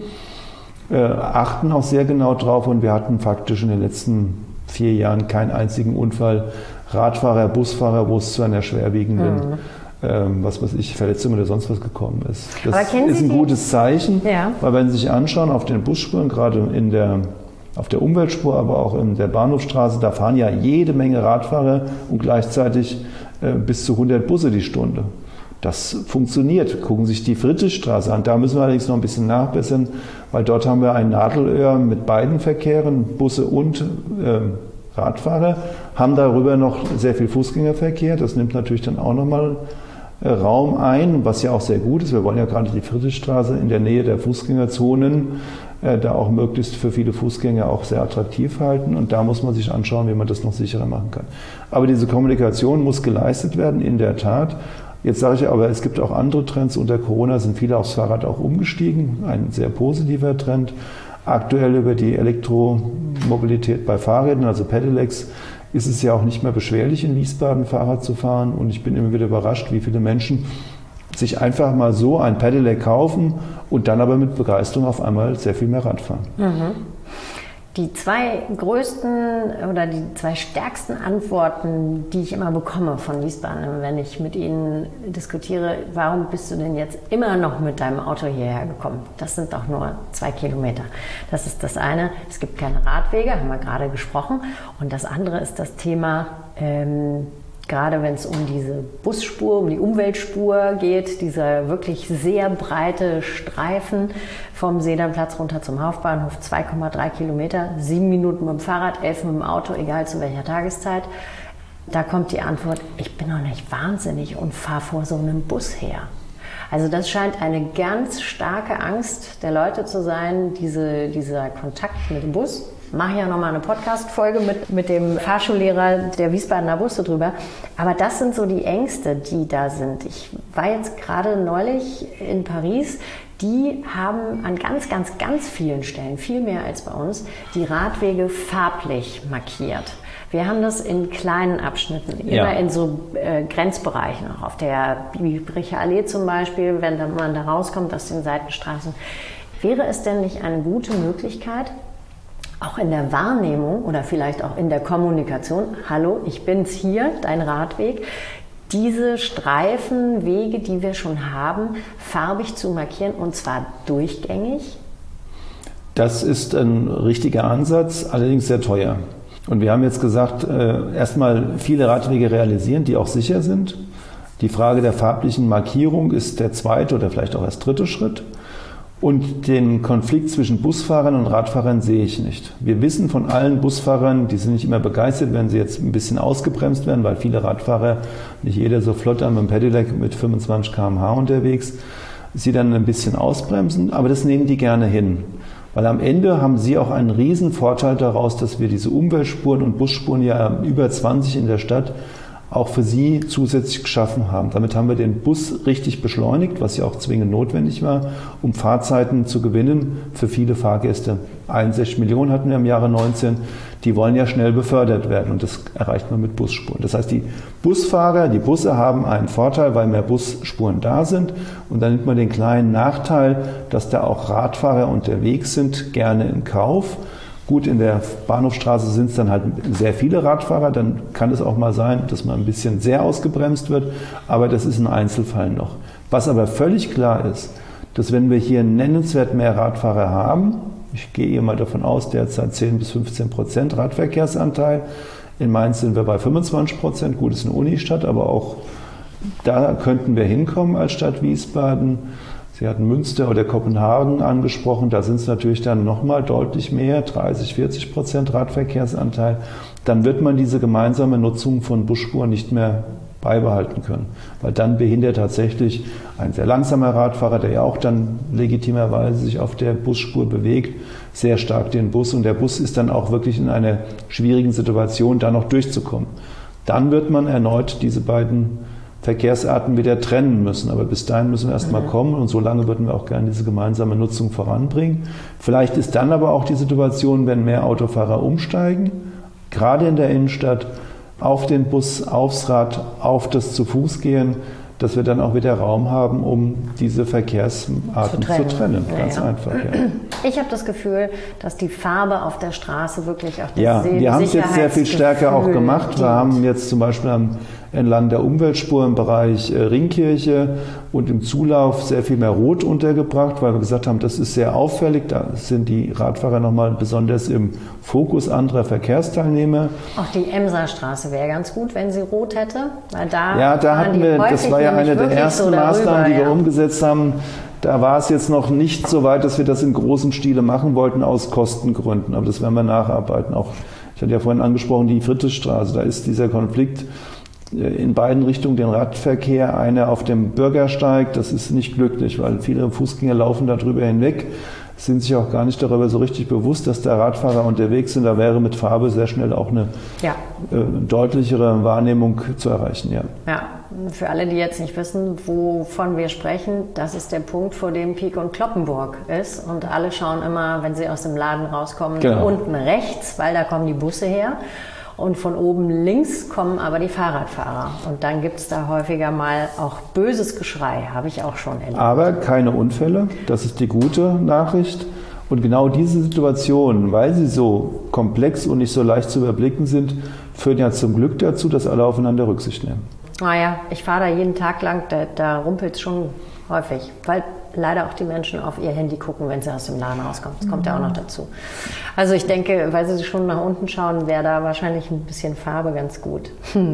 [SPEAKER 3] achten auch sehr genau drauf und wir hatten faktisch in den letzten 4 Jahren keinen einzigen Unfall, Radfahrer, Busfahrer, wo es zu einer schwerwiegenden Verletzung oder sonst was gekommen ist. Das ist ein gutes Zeichen, weil wenn Sie sich anschauen auf den Busspuren, gerade auf der Umweltspur, aber auch in der Bahnhofstraße, da fahren ja jede Menge Radfahrer und gleichzeitig bis zu 100 Busse die Stunde. Das funktioniert. Gucken Sie sich die Friedrichstraße an. Da müssen wir allerdings noch ein bisschen nachbessern, weil dort haben wir ein Nadelöhr mit beiden Verkehren, Busse und Radfahrer, haben darüber noch sehr viel Fußgängerverkehr. Das nimmt natürlich dann auch nochmal Raum ein, was ja auch sehr gut ist. Wir wollen ja gerade die Friedrichstraße in der Nähe der Fußgängerzonen da auch möglichst für viele Fußgänger auch sehr attraktiv halten. Und da muss man sich anschauen, wie man das noch sicherer machen kann. Aber diese Kommunikation muss geleistet werden, in der Tat. Jetzt sage ich aber, es gibt auch andere Trends. Unter Corona sind viele aufs Fahrrad auch umgestiegen. Ein sehr positiver Trend. Aktuell über die Elektromobilität bei Fahrrädern, also Pedelecs, ist es ja auch nicht mehr beschwerlich, in Wiesbaden Fahrrad zu fahren. Und ich bin immer wieder überrascht, wie viele Menschen sich einfach mal so ein Pedelec kaufen und dann aber mit Begeisterung auf einmal sehr viel mehr Rad fahren.
[SPEAKER 2] Die 2 größten oder die 2 stärksten Antworten, die ich immer bekomme von Wiesbaden, wenn ich mit ihnen diskutiere, warum bist du denn jetzt immer noch mit deinem Auto hierher gekommen? Das sind doch nur 2 Kilometer. Das ist das eine. Es gibt keine Radwege, haben wir gerade gesprochen. Und das andere ist das Thema, gerade wenn es um diese Busspur, um die Umweltspur geht, dieser wirklich sehr breite Streifen vom Sedanplatz runter zum Hauptbahnhof, 2,3 Kilometer, 7 Minuten mit dem Fahrrad, 11 mit dem Auto, egal zu welcher Tageszeit. Da kommt die Antwort, ich bin doch nicht wahnsinnig und fahre vor so einem Bus her. Also das scheint eine ganz starke Angst der Leute zu sein, dieser Kontakt mit dem Bus. Mache ja nochmal eine Podcast-Folge mit dem Fahrschullehrer der Wiesbadener Busse drüber. Aber das sind so die Ängste, die da sind. Ich war jetzt gerade neulich in Paris. Die haben an ganz, ganz, ganz vielen Stellen, viel mehr als bei uns, die Radwege farblich markiert. Wir haben das in kleinen Abschnitten, immer in so Grenzbereichen, auch auf der Biebricher Allee zum Beispiel, wenn man da rauskommt aus den Seitenstraßen. Wäre es denn nicht eine gute Möglichkeit, auch in der Wahrnehmung oder vielleicht auch in der Kommunikation, hallo, ich bin's hier, dein Radweg, diese Streifenwege, die wir schon haben, farbig zu markieren und zwar durchgängig?
[SPEAKER 3] Das ist ein richtiger Ansatz, allerdings sehr teuer. Und wir haben jetzt gesagt, erstmal viele Radwege realisieren, die auch sicher sind. Die Frage der farblichen Markierung ist der 2. oder vielleicht auch erst 3. Schritt. Und den Konflikt zwischen Busfahrern und Radfahrern sehe ich nicht. Wir wissen von allen Busfahrern, die sind nicht immer begeistert, wenn sie jetzt ein bisschen ausgebremst werden, weil viele Radfahrer, nicht jeder so flott am Pedelec mit 25 km/h unterwegs, sie dann ein bisschen ausbremsen, aber das nehmen die gerne hin. Weil am Ende haben sie auch einen riesen Vorteil daraus, dass wir diese Umweltspuren und Busspuren ja über 20 in der Stadt auch für sie zusätzlich geschaffen haben. Damit haben wir den Bus richtig beschleunigt, was ja auch zwingend notwendig war, um Fahrzeiten zu gewinnen für viele Fahrgäste. 61 Millionen hatten wir im Jahre 19, die wollen ja schnell befördert werden und das erreicht man mit Busspuren. Das heißt, die Busfahrer, die Busse haben einen Vorteil, weil mehr Busspuren da sind und dann nimmt man den kleinen Nachteil, dass da auch Radfahrer unterwegs sind, gerne in Kauf. Gut, in der Bahnhofstraße sind es dann halt sehr viele Radfahrer, dann kann es auch mal sein, dass man ein bisschen sehr ausgebremst wird, aber das ist ein Einzelfall noch. Was aber völlig klar ist, dass wenn wir hier nennenswert mehr Radfahrer haben, ich gehe hier mal davon aus, derzeit 10-15% Radverkehrsanteil, in Mainz sind wir bei 25%, gut, ist eine Unistadt, aber auch da könnten wir hinkommen als Stadt Wiesbaden. Sie hatten Münster oder Kopenhagen angesprochen, da sind es natürlich dann nochmal deutlich mehr, 30-40% Radverkehrsanteil. Dann wird man diese gemeinsame Nutzung von Busspuren nicht mehr beibehalten können, weil dann behindert tatsächlich ein sehr langsamer Radfahrer, der ja auch dann legitimerweise sich auf der Busspur bewegt, sehr stark den Bus, und der Bus ist dann auch wirklich in einer schwierigen Situation, da noch durchzukommen. Dann wird man erneut diese beiden Verkehrsarten wieder trennen müssen. Aber bis dahin müssen wir erst mal kommen, und so lange würden wir auch gerne diese gemeinsame Nutzung voranbringen. Vielleicht ist dann aber auch die Situation, wenn mehr Autofahrer umsteigen, gerade in der Innenstadt, auf den Bus, aufs Rad, auf das Zu-Fuß-Gehen, dass wir dann auch wieder Raum haben, um diese Verkehrsarten zu trennen. Ganz einfach. Ja.
[SPEAKER 2] Ich habe das Gefühl, dass die Farbe auf der Straße wirklich auch das
[SPEAKER 3] wir haben es jetzt sehr viel stärker auch gemacht. Wir haben jetzt zum Beispiel entlang der Umweltspur im Bereich Ringkirche und im Zulauf sehr viel mehr Rot untergebracht, weil wir gesagt haben, das ist sehr auffällig. Da sind die Radfahrer nochmal besonders im Fokus anderer Verkehrsteilnehmer.
[SPEAKER 2] Auch die Emserstraße wäre ganz gut, wenn sie rot hätte. Weil da
[SPEAKER 3] hatten wir, das war ja eine der ersten Maßnahmen, die wir umgesetzt haben. Da war es jetzt noch nicht so weit, dass wir das in großem Stile machen wollten, aus Kostengründen. Aber das werden wir nacharbeiten. Auch, ich hatte ja vorhin angesprochen, die Friedrichstraße. Da ist dieser Konflikt in beiden Richtungen, den Radverkehr, einer auf dem Bürgersteig. Das ist nicht glücklich, weil viele Fußgänger laufen da drüber hinweg, sind sich auch gar nicht darüber so richtig bewusst, dass da Radfahrer unterwegs sind. Da wäre mit Farbe sehr schnell auch eine deutlichere Wahrnehmung zu erreichen.
[SPEAKER 2] Ja, für alle, die jetzt nicht wissen, wovon wir sprechen, das ist der Punkt, vor dem Pieck und Cloppenburg ist. Und alle schauen immer, wenn sie aus dem Laden rauskommen, unten rechts, weil da kommen die Busse her. Und von oben links kommen aber die Fahrradfahrer. Und dann gibt es da häufiger mal auch böses Geschrei, habe ich auch schon erlebt.
[SPEAKER 3] Aber keine Unfälle, das ist die gute Nachricht. Und genau diese Situationen, weil sie so komplex und nicht so leicht zu überblicken sind, führen ja zum Glück dazu, dass alle aufeinander Rücksicht nehmen.
[SPEAKER 2] Naja, ich fahre da jeden Tag lang, da rumpelt es schon häufig, weil leider auch die Menschen auf ihr Handy gucken, wenn sie aus dem Laden rauskommen. Das kommt ja auch noch dazu. Also ich denke, weil sie schon nach unten schauen, wäre da wahrscheinlich ein bisschen Farbe ganz gut.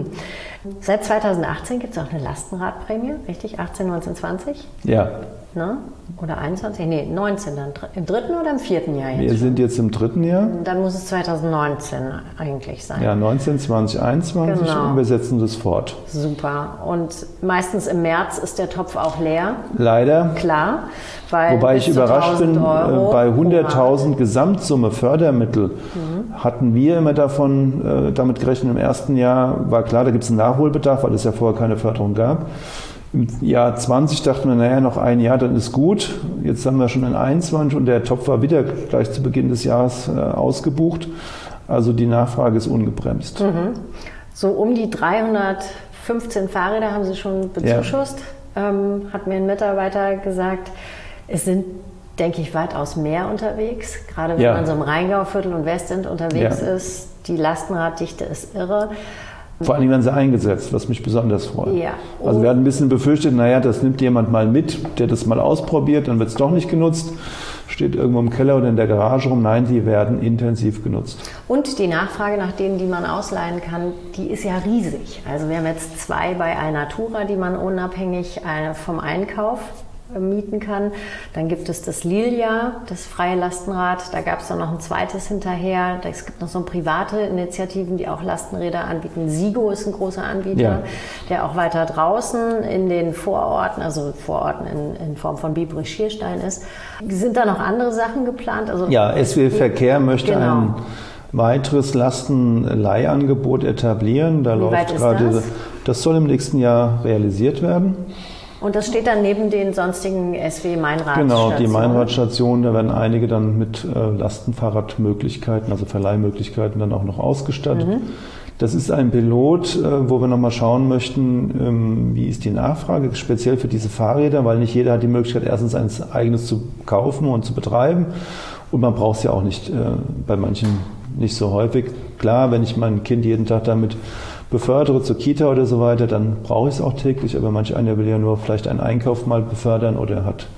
[SPEAKER 2] Seit 2018 gibt es auch eine Lastenradprämie, richtig? 18, 19, 20?
[SPEAKER 3] Ja.
[SPEAKER 2] Ne? Oder 21? Nee, 19 dann. Im dritten oder im vierten Jahr jetzt?
[SPEAKER 3] Wir sind jetzt im dritten Jahr.
[SPEAKER 2] Dann muss es 2019 eigentlich sein.
[SPEAKER 3] Ja, 19, 20, 21 und wir setzen das fort.
[SPEAKER 2] Super. Und meistens im März ist der Topf auch leer.
[SPEAKER 3] Leider.
[SPEAKER 2] Klar. Weil
[SPEAKER 3] wobei ich überrascht bin, bei 100.000 Gesamtsumme Fördermittel hatten wir immer damit gerechnet, im ersten Jahr war klar, da gibt es einen Nachholbedarf, weil es ja vorher keine Förderung gab. Im Jahr 20 dachten wir, naja, noch ein Jahr, dann ist gut. Jetzt haben wir schon in 21 und der Topf war wieder gleich zu Beginn des Jahres ausgebucht. Also die Nachfrage ist ungebremst.
[SPEAKER 2] So um die 315 Fahrräder haben Sie schon bezuschusst, hat mir ein Mitarbeiter gesagt. Es sind, denke ich, weitaus mehr unterwegs. Gerade wenn man so im Rheingauviertel und Westend unterwegs ist. Die Lastenraddichte ist irre.
[SPEAKER 3] Vor allem werden sie eingesetzt, was mich besonders freut.
[SPEAKER 2] Ja.
[SPEAKER 3] Also wir hatten ein bisschen befürchtet, naja, das nimmt jemand mal mit, der das mal ausprobiert, dann wird es doch nicht genutzt, steht irgendwo im Keller oder in der Garage rum. Nein, die werden intensiv genutzt.
[SPEAKER 2] Und die Nachfrage nach denen, die man ausleihen kann, die ist ja riesig. Also wir haben jetzt 2 bei Alnatura, die man unabhängig vom Einkauf mieten kann. Dann gibt es das Lilia, das freie Lastenrad. Da gab es dann noch ein zweites hinterher. Es gibt noch so private Initiativen, die auch Lastenräder anbieten. Sigo ist ein großer Anbieter, der auch weiter draußen in den Vororten, also Vororten in Form von Biebrich-Schierstein ist. Sind da noch andere Sachen geplant? Also,
[SPEAKER 3] SW Verkehr möchte ein weiteres Lastenleihangebot etablieren. Da läuft gerade, das soll im nächsten Jahr realisiert werden.
[SPEAKER 2] Und das steht dann neben den sonstigen SW-Mainradstationen?
[SPEAKER 3] Genau, die Mainradstationen, da werden einige dann mit Lastenfahrradmöglichkeiten, also Verleihmöglichkeiten dann auch noch ausgestattet. Das ist ein Pilot, wo wir nochmal schauen möchten, wie ist die Nachfrage, speziell für diese Fahrräder, weil nicht jeder hat die Möglichkeit, erstens eins eigenes zu kaufen und zu betreiben. Und man braucht es ja auch nicht, bei manchen nicht so häufig. Klar, wenn ich mein Kind jeden Tag damit befördere zur Kita oder so weiter, dann brauche ich es auch täglich, aber manch einer will ja nur vielleicht einen Einkauf mal befördern oder hat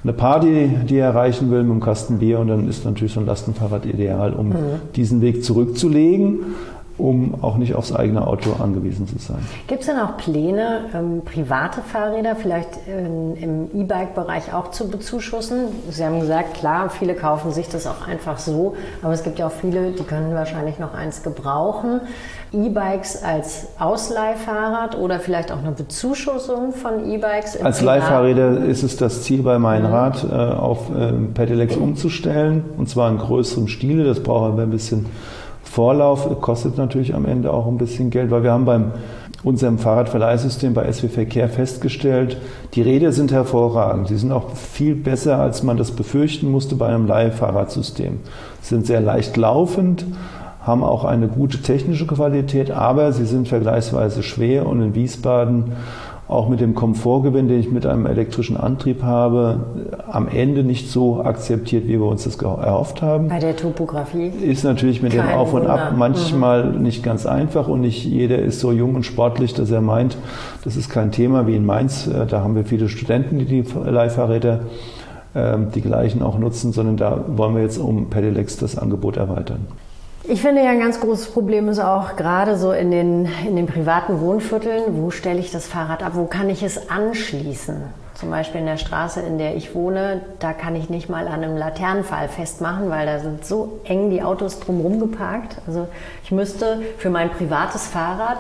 [SPEAKER 3] eine Party, die er erreichen will, mit einem Kasten Bier, und dann ist natürlich so ein Lastenfahrrad ideal, um diesen Weg zurückzulegen, um auch nicht aufs eigene Auto angewiesen zu sein.
[SPEAKER 2] Gibt es denn auch Pläne, private Fahrräder vielleicht im E-Bike-Bereich auch zu bezuschussen? Sie haben gesagt, klar, viele kaufen sich das auch einfach so, aber es gibt ja auch viele, die können wahrscheinlich noch eins gebrauchen. E-Bikes als Ausleihfahrrad oder vielleicht auch eine Bezuschussung von E-Bikes?
[SPEAKER 3] Als Leihfahrräder ist es das Ziel bei Meinrad, auf Pedelecs umzustellen, und zwar in größerem Stile. Das braucht aber ein bisschen Vorlauf, kostet natürlich am Ende auch ein bisschen Geld, weil wir haben bei unserem Fahrradverleihsystem bei SW Verkehr festgestellt, die Räder sind hervorragend. Sie sind auch viel besser, als man das befürchten musste bei einem Leihfahrradsystem. Sie sind sehr leicht laufend, haben auch eine gute technische Qualität, aber sie sind vergleichsweise schwer, und in Wiesbaden auch mit dem Komfortgewinn, den ich mit einem elektrischen Antrieb habe, am Ende nicht so akzeptiert, wie wir uns das erhofft haben.
[SPEAKER 2] Bei der Topografie?
[SPEAKER 3] Ist natürlich mit dem Auf und Ab manchmal nicht ganz einfach, und nicht jeder ist so jung und sportlich, dass er meint, das ist kein Thema wie in Mainz. Da haben wir viele Studenten, die Leihfahrräder die gleichen auch nutzen, sondern da wollen wir jetzt um Pedelecs das Angebot erweitern.
[SPEAKER 2] Ich finde ja, ein ganz großes Problem ist auch gerade so in den privaten Wohnvierteln, wo stelle ich das Fahrrad ab, wo kann ich es anschließen? Zum Beispiel in der Straße, in der ich wohne, da kann ich nicht mal an einem Laternenpfahl festmachen, weil da sind so eng die Autos drumherum geparkt. Also ich müsste für mein privates Fahrrad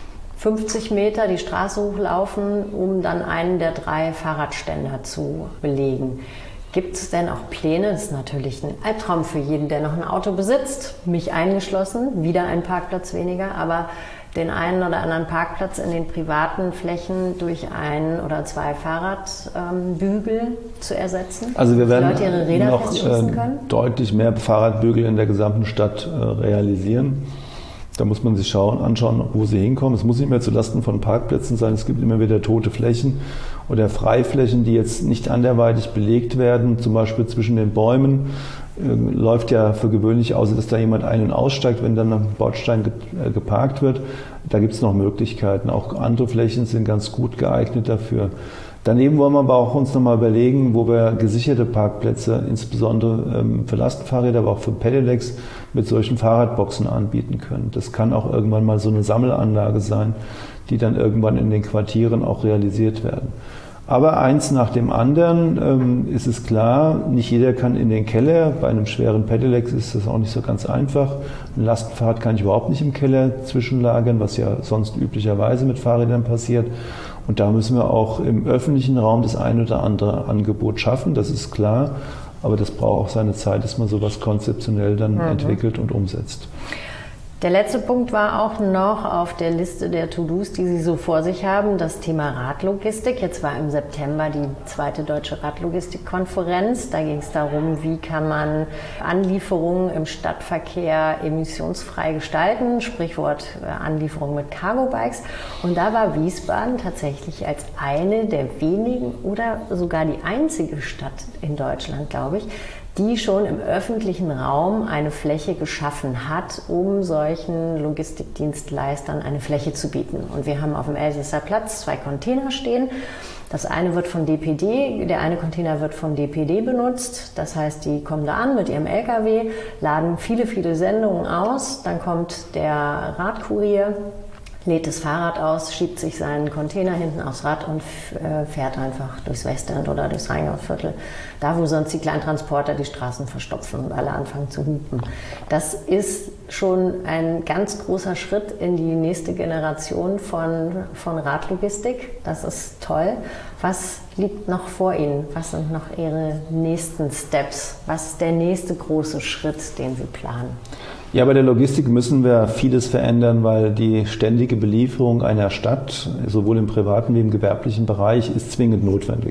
[SPEAKER 2] 50 Meter die Straße hochlaufen, um dann einen der 3 Fahrradständer zu belegen. Gibt es denn auch Pläne? Das ist natürlich ein Albtraum für jeden, der noch ein Auto besitzt, mich eingeschlossen, wieder ein Parkplatz weniger, aber den einen oder anderen Parkplatz in den privaten Flächen durch 1 oder 2 Fahrradbügel zu ersetzen?
[SPEAKER 3] Also wir werden
[SPEAKER 2] Leute ihre Räder
[SPEAKER 3] noch deutlich mehr Fahrradbügel in der gesamten Stadt realisieren. Da muss man sich anschauen, wo sie hinkommen. Es muss nicht mehr zulasten von Parkplätzen sein. Es gibt immer wieder tote Flächen oder Freiflächen, die jetzt nicht anderweitig belegt werden. Zum Beispiel zwischen den Bäumen läuft ja für gewöhnlich aus, dass da jemand ein- und aussteigt, wenn dann am Bordstein geparkt wird. Da gibt es noch Möglichkeiten. Auch andere Flächen sind ganz gut geeignet dafür. Daneben wollen wir aber auch uns nochmal überlegen, wo wir gesicherte Parkplätze, insbesondere für Lastenfahrräder, aber auch für Pedelecs, mit solchen Fahrradboxen anbieten können. Das kann auch irgendwann mal so eine Sammelanlage sein, die dann irgendwann in den Quartieren auch realisiert werden. Aber eins nach dem anderen ist es klar, nicht jeder kann in den Keller. Bei einem schweren Pedelec ist das auch nicht so ganz einfach. Ein Lastenfahrrad kann ich überhaupt nicht im Keller zwischenlagern, was ja sonst üblicherweise mit Fahrrädern passiert. Und da müssen wir auch im öffentlichen Raum das ein oder andere Angebot schaffen, das ist klar. Aber das braucht auch seine Zeit, dass man sowas konzeptionell dann entwickelt und umsetzt.
[SPEAKER 2] Der letzte Punkt war auch noch auf der Liste der To-Dos, die Sie so vor sich haben, das Thema Radlogistik. Jetzt war im September die 2. Deutsche Radlogistikkonferenz. Da ging es darum, wie kann man Anlieferungen im Stadtverkehr emissionsfrei gestalten, Sprichwort Anlieferung mit Cargo-Bikes. Und da war Wiesbaden tatsächlich als eine der wenigen oder sogar die einzige Stadt in Deutschland, glaube ich, die schon im öffentlichen Raum eine Fläche geschaffen hat, um solchen Logistikdienstleistern eine Fläche zu bieten. Und wir haben auf dem Elsässer Platz 2 Container stehen. Das eine wird von DPD, der eine Container wird von DPD benutzt. Das heißt, die kommen da an mit ihrem LKW, laden viele, viele Sendungen aus. Dann kommt der Radkurier, lädt das Fahrrad aus, schiebt sich seinen Container hinten aufs Rad und fährt einfach durchs Westend oder durchs Rheingauviertel. Da, wo sonst die Kleintransporter die Straßen verstopfen und alle anfangen zu hupen. Das ist schon ein ganz großer Schritt in die nächste Generation von Radlogistik. Das ist toll. Was liegt noch vor Ihnen? Was sind noch Ihre nächsten Steps? Was ist der nächste große Schritt, den Sie planen?
[SPEAKER 3] Ja, bei der Logistik müssen wir vieles verändern, weil die ständige Belieferung einer Stadt, sowohl im privaten wie im gewerblichen Bereich, ist zwingend notwendig.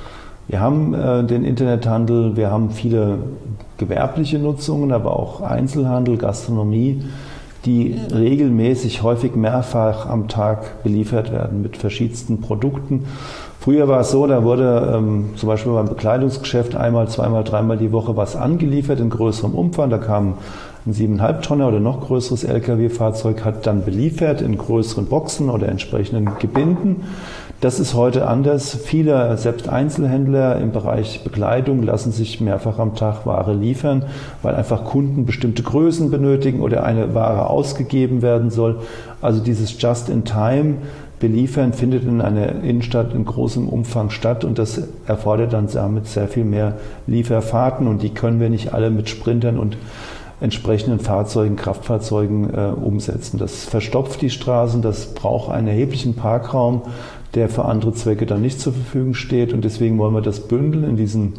[SPEAKER 3] Wir haben den Internethandel, wir haben viele gewerbliche Nutzungen, aber auch Einzelhandel, Gastronomie, die regelmäßig, häufig mehrfach am Tag beliefert werden mit verschiedensten Produkten. Früher war es so, da wurde zum Beispiel beim Bekleidungsgeschäft einmal, zweimal, dreimal die Woche was angeliefert in größerem Umfang. Da kam ein 7,5 Tonner oder noch größeres Lkw-Fahrzeug, hat dann beliefert in größeren Boxen oder entsprechenden Gebinden. Das ist heute anders. Viele, selbst Einzelhändler im Bereich Bekleidung, lassen sich mehrfach am Tag Ware liefern, weil einfach Kunden bestimmte Größen benötigen oder eine Ware ausgegeben werden soll. Also dieses Just-in-Time beliefern findet in einer Innenstadt in großem Umfang statt und das erfordert dann damit sehr viel mehr Lieferfahrten und die können wir nicht alle mit Sprintern und entsprechenden Fahrzeugen, Kraftfahrzeugen umsetzen. Das verstopft die Straßen, das braucht einen erheblichen Parkraum, der für andere Zwecke dann nicht zur Verfügung steht und deswegen wollen wir das bündeln in diesen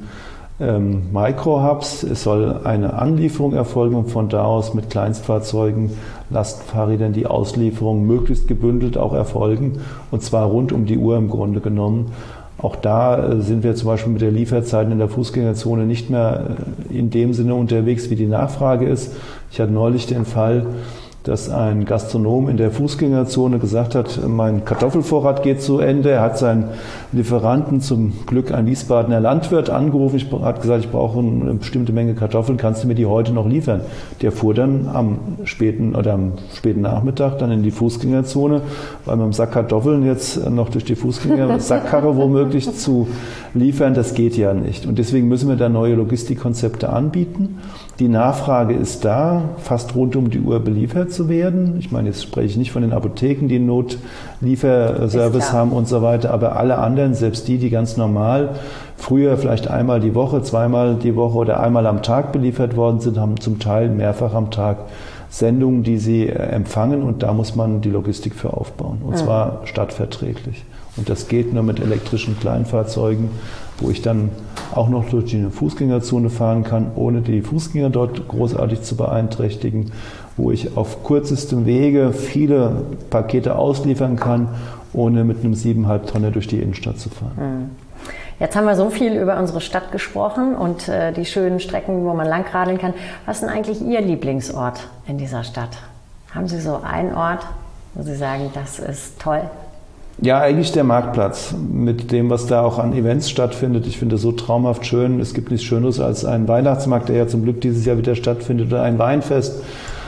[SPEAKER 3] Micro-Hubs. Es soll eine Anlieferung erfolgen und von da aus mit Kleinstfahrzeugen, Lastenfahrrädern die Auslieferung möglichst gebündelt auch erfolgen und zwar rund um die Uhr im Grunde genommen. Auch da sind wir zum Beispiel mit der Lieferzeit in der Fußgängerzone nicht mehr in dem Sinne unterwegs, wie die Nachfrage ist. Ich hatte neulich den Fall, dass ein Gastronom in der Fußgängerzone gesagt hat, mein Kartoffelvorrat geht zu Ende. Er hat seinen Lieferanten, zum Glück ein Wiesbadener Landwirt, angerufen, hat gesagt, ich brauche eine bestimmte Menge Kartoffeln, kannst du mir die heute noch liefern? Der fuhr dann am späten Nachmittag dann in die Fußgängerzone, weil mit dem Sack Kartoffeln jetzt noch durch die Fußgängersackkarre womöglich zu liefern, das geht ja nicht. Und deswegen müssen wir da neue Logistikkonzepte anbieten. Die Nachfrage ist da, fast rund um die Uhr beliefert zu werden. Ich meine, jetzt spreche ich nicht von den Apotheken, die einen Notlieferservice haben und so weiter, aber alle anderen, selbst die ganz normal früher vielleicht einmal die Woche, zweimal die Woche oder einmal am Tag beliefert worden sind, haben zum Teil mehrfach am Tag Sendungen, die sie empfangen und da muss man die Logistik für aufbauen und zwar stadtverträglich. Und das geht nur mit elektrischen Kleinfahrzeugen, wo ich dann auch noch durch die Fußgängerzone fahren kann, ohne die Fußgänger dort großartig zu beeinträchtigen, wo ich auf kürzestem Wege viele Pakete ausliefern kann, ohne mit einem 7,5 Tonner durch die Innenstadt zu fahren.
[SPEAKER 2] Jetzt haben wir so viel über unsere Stadt gesprochen und die schönen Strecken, wo man langradeln kann. Was ist denn eigentlich Ihr Lieblingsort in dieser Stadt? Haben Sie so einen Ort, wo Sie sagen, das ist toll?
[SPEAKER 3] Ja, eigentlich der Marktplatz mit dem, was da auch an Events stattfindet. Ich finde das so traumhaft schön. Es gibt nichts Schöneres als einen Weihnachtsmarkt, der ja zum Glück dieses Jahr wieder stattfindet, oder ein Weinfest.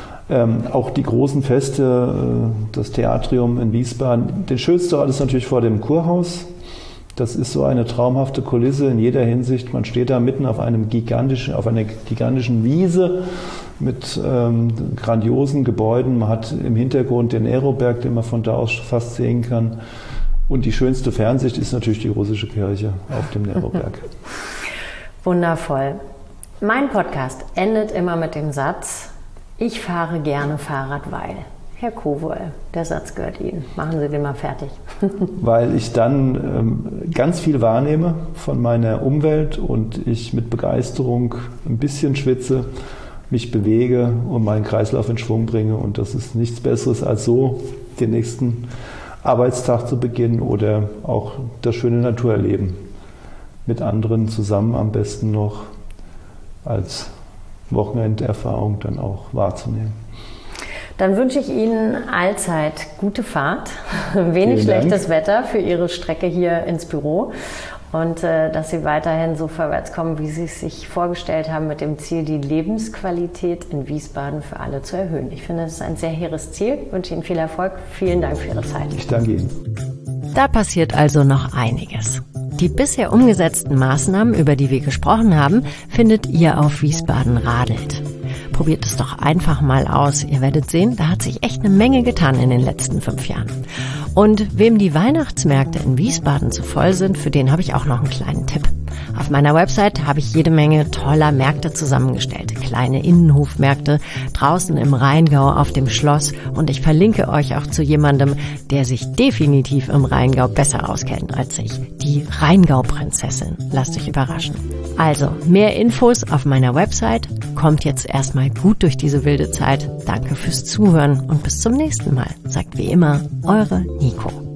[SPEAKER 3] Auch die großen Feste, das Theatrium in Wiesbaden. Den schönsten Ort ist natürlich vor dem Kurhaus. Das ist so eine traumhafte Kulisse in jeder Hinsicht. Man steht da mitten auf einer gigantischen Wiese mit grandiosen Gebäuden. Man hat im Hintergrund den Aeroberg, den man von da aus fast sehen kann. Und die schönste Fernsicht ist natürlich die russische Kirche auf dem Aeroberg.
[SPEAKER 2] Wundervoll. Mein Podcast endet immer mit dem Satz, ich fahre gerne Fahrrad, weil... Herr Kowol, der Satz gehört Ihnen. Machen Sie den mal fertig.
[SPEAKER 3] Weil ich dann ganz viel wahrnehme von meiner Umwelt und ich mit Begeisterung ein bisschen schwitze, mich bewege und meinen Kreislauf in Schwung bringe. Und das ist nichts Besseres als so, den nächsten Arbeitstag zu beginnen oder auch das schöne Naturerleben mit anderen zusammen am besten noch als Wochenenderfahrung dann auch wahrzunehmen.
[SPEAKER 2] Dann wünsche ich Ihnen allzeit gute Fahrt, wenig schlechtes Wetter für Ihre Strecke hier ins Büro und dass Sie weiterhin so vorwärts kommen, wie Sie es sich vorgestellt haben, mit dem Ziel, die Lebensqualität in Wiesbaden für alle zu erhöhen. Ich finde, das ist ein sehr hehres Ziel. Ich wünsche Ihnen viel Erfolg. Vielen Dank für Ihre Zeit.
[SPEAKER 3] Ich danke Ihnen.
[SPEAKER 2] Da passiert also noch einiges. Die bisher umgesetzten Maßnahmen, über die wir gesprochen haben, findet ihr auf Wiesbaden radelt. Probiert es doch einfach mal aus. Ihr werdet sehen, da hat sich echt eine Menge getan in den letzten 5 Jahren. Und wem die Weihnachtsmärkte in Wiesbaden zu voll sind, für den habe ich auch noch einen kleinen Tipp. Auf meiner Website habe ich jede Menge toller Märkte zusammengestellt. Kleine Innenhofmärkte draußen im Rheingau auf dem Schloss. Und ich verlinke euch auch zu jemandem, der sich definitiv im Rheingau besser auskennt als ich. Die Rheingau-Prinzessin. Lasst euch überraschen. Also, mehr Infos auf meiner Website. Kommt jetzt erstmal gut durch diese wilde Zeit. Danke fürs Zuhören und bis zum nächsten Mal. Sagt wie immer, eure Nico.